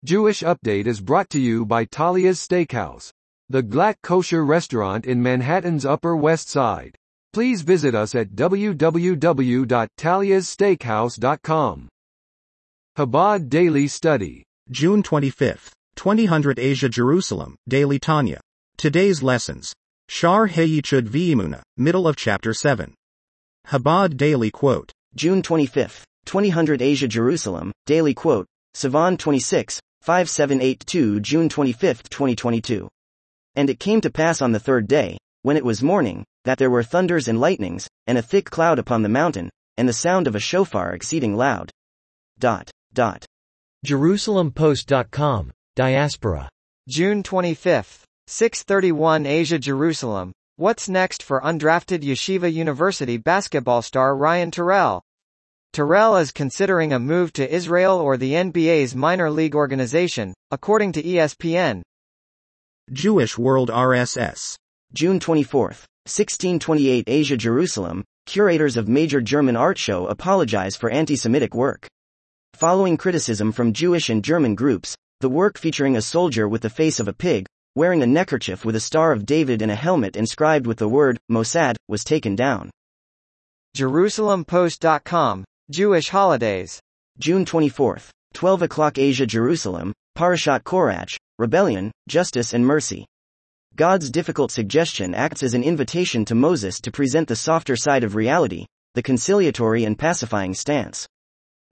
Jewish Update is brought to you by Talia's Steakhouse, the Glatt kosher restaurant in Manhattan's Upper West Side. Please visit us at www.taliassteakhouse.com. Chabad Daily Study. June 25, 2000 Asia Jerusalem, Daily Tanya. Today's lessons. Shar Hayichud V'imuna, middle of chapter 7. Chabad Daily Quote. June 25, 2000 Asia Jerusalem, Daily Quote, Sivan 26, 5782 June 25, 2022. And it came to pass on the third day, when it was morning, that there were thunders and lightnings, and a thick cloud upon the mountain, and the sound of a shofar exceeding loud. JerusalemPost.com, Diaspora. June 25, 6:31 Asia Jerusalem. What's next for undrafted Yeshiva University basketball star Ryan Terrell? Terrell is considering a move to Israel or the NBA's minor league organization, according to ESPN. Jewish World RSS. June 24, 1628 Asia Jerusalem, curators of major German art show apologize for anti-Semitic work. Following criticism from Jewish and German groups, the work featuring a soldier with the face of a pig, wearing a neckerchief with a Star of David and a helmet inscribed with the word Mossad, was taken down. JerusalemPost.com, Jewish holidays. June 24, 12 o'clock Asia Jerusalem, Parashat Korach, Rebellion, Justice and Mercy. God's difficult suggestion acts as an invitation to Moses to present the softer side of reality, the conciliatory and pacifying stance.